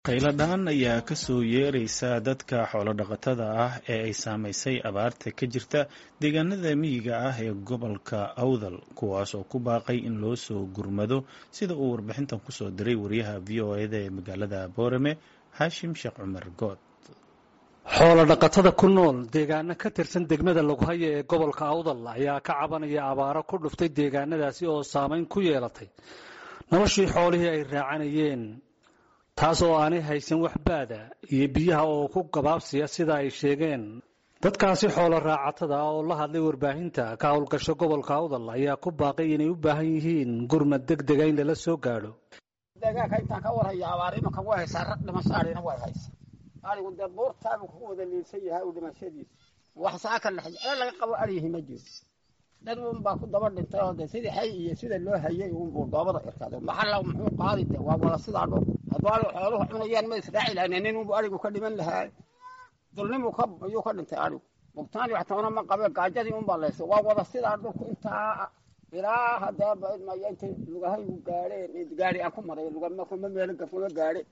qayladhaan ayaa ka soo yeeraysa dadka xoolo dhaqatada ah ee ay saamaysay abaarta ka jirta deegaanada miyiga ah ee gobolka awdal kuwaas oo ku baaqay in loo soo gurmado sida uu warbixintan kusoo diray wariyaha v o eda ee magaalada boorame xaashim sheekh cumar good. xoolo dhaqatada ku nool deegaano ka tirsan degmada Lughaye ee gobolka awdal ayaa ka cabanaya abaaro ku dhuftay deegaanadaasi oo saameyn ku yeelatay noloshii xoolihii ay raacanayeen, taas oo aanay haysan wax baada iyo biyaha oo ku gabaabsiya sida ay sheegeen. dadkaasi xoolo raacatada oo la hadlay warbaahinta ka howlgasho gobolka awdal ayaa ku baaqay inay u baahan yihiin gurmad degdeg ah in la soo gaadho. deegaanka intaan ka warhayo abaar imanka way haysaa, rag dhimashaadina way haysaa. arigu dee buurtaabu ku wada liilsan yahay u dhimashadiisa wax saaka laga qabo arihi ma jiro. dad baa ku daba dhintay oo sidii hay iyo sida loo hayay buu doobada irkaado maxalla muxuu qaadi waa wada sidaa dhow hadwaal xooluhu cunayaan ma israaci lahayn nin uu arigu ka dhiman lahaa dulnimu ka ayuu ka dhintay arigu mugtaani wax toona ma qabe gaajadii baa leeso waa wada sidaa dhulku intaa ilaa hadaa baad ma yanta lugahay u gaareen gaari aan ku maray lugama kuma meel gafuma gaare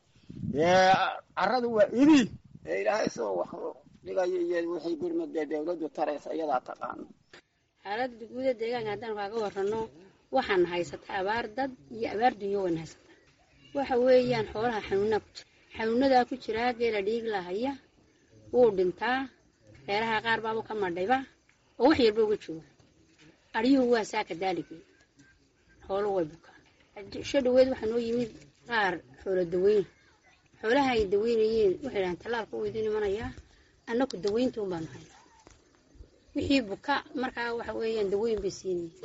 aradu waa idi ilaahay soo wax dhigay iyo wixii gurmada dawladdu taraysa iyada taqaan. xaaladda guud ee deegaanka haddaan kaaga warrano waxaan haysataa abaar dad iyo abaar dunyo wan haysataa. waxa weeyaan xoolaha xanuunadaa ku jira geela dhiig lahaya wuu dhintaa, reeraha qaar baa ka madhayba oo wax yarba uga jooga. ariyuhu waa saaka daaligay xoolo way bukaan. shadweed waxaa noo yimid qaar xoolo daweyn xoolaha ay daweynayeen waxay dhahaan talaalka u idin imanayaa annaku daweynta un baanu haynaa wixii buka markaa waxa weeyaan daweyn bay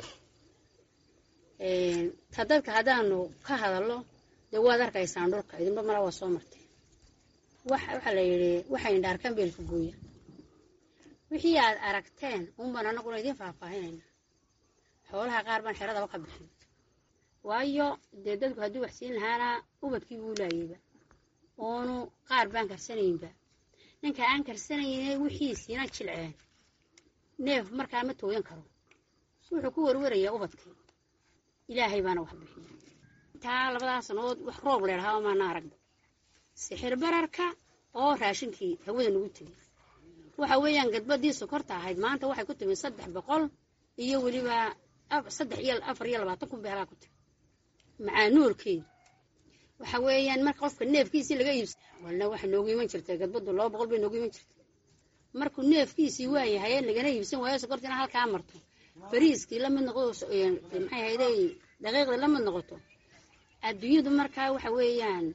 siinayeen. dadka haddaanu ka hadallo dee waad arkaysaan dhulka idinba mala waa soo martay waxaa la yidhi waxay dhaarkan beelka gooya wixii aad aragteen unbaan annaguna idiin faahfaahinayna. xoolaha qaar baan xeradaba ka bixin waayo dee dadku hadduu wax siin lahaana ubadkii buu laayayba oonu qaar baan karsanaynba. ninka aan karsanayne wixiisiina jilceen neef markaa ma tooyan karo wuxuu ku warwarayaa ubadkii ilaahay baana wax bixiya. intaa labadaas sanood wax roob leedhahaa maana aragba sixir bararka oo raashinkii hawada nagu tegay waxa weeyaan gadbadii sokorta ahayd maanta waxay ku timid 300 iyo weliba 420 kun beelaa ku timid macaa nuurkeeda. waxa weeyaan marka qofka neefkiisii laga iibsado walna waxa noogu iman jirtay gadbadu 200 bay noogu iman jirtay markuu neefkiisii waayahay lagana iibsan waayo sokortina halkaa marto fariiskii la mid noqdo maxay hayday daqiiqda la mid noqoto adduunyadu markaa waxa weeyaan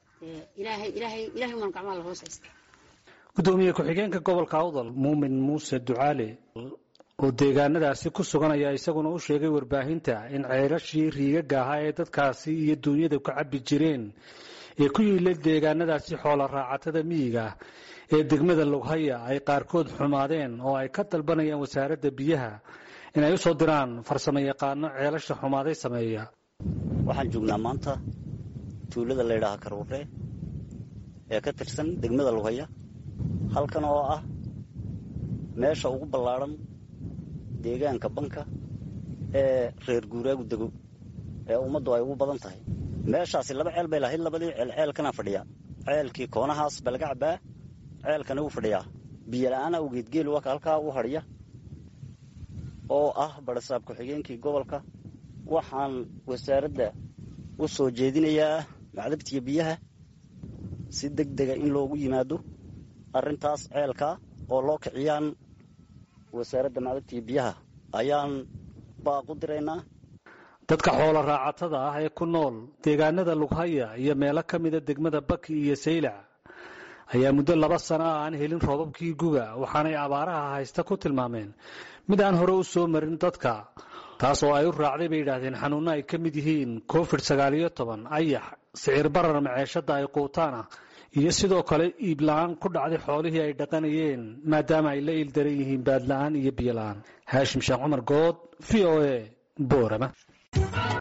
ilaahay man gacmaha la hoosaysta. gudoomiye ku-xigeenka gobolka awdal muumin muuse ducaale oo deegaanadaasi ku suganaya isaguna u sheegay warbaahinta in ceelashii riigaga ahaa ee dadkaasi iyo duunyada ku cabbi jireen ee ku yiilay deegaanadaasi xoolo raacatada miyiga ee degmada Lughaye ay qaarkood xumaadeen oo ay ka dalbanayaan wasaaradda biyaha inay u soo diraan farsamo yaqaano ceelasha xumaaday sameeya. waxaan joognaa maanta tuulada la yiraahdo Karuure ee ka tirsan degmada Lughaye halkan oo ah meesha ugu ballaaran deegaanka banka ee reer guuraagu dego ee ummaddu ay ugu badan tahay. meeshaasi laba ceel bay lahayd, labadii ceel kana fadhiya ceelkii koonahaas balga cabaa ceelkana uu fadhiyaa biyo la'aan awgeed geel waa halkaa u hadhiya oo ah barasaab ku-xigeenkii gobolka. waxaan wasaaradda u soo jeedinayaa macdabtiga biyaha si degdega in loogu yimaado arrintaas ceelka oo loo kiciyaan wasaaradda macdabtiga biyaha ayaan baaq u diraynaa. dadka xoolo raacatada ah ee ku nool deegaanada Lughaye iyo meelo ka mid ah degmada Baki iyo Saylac ayaa muddo 2 sano aan helin roobabkii guga waxaanay abaaraha haysta ku tilmaameen mid aan hore u soo marin dadka, taas oo ay u raacday bay yiraahdeen xanuuno ay ka mid yihiin COVID-19, ayax, sicir barar maciishada ay quutaan iyo sidoo kale iib la'aan ku dhacday xoolihii ay dhaqanayeen maadaama ay la ildaran yihiin baad la'aan iyo biyo la'aan. Haashim Sheekh Cumar Good, VOA, Boorama.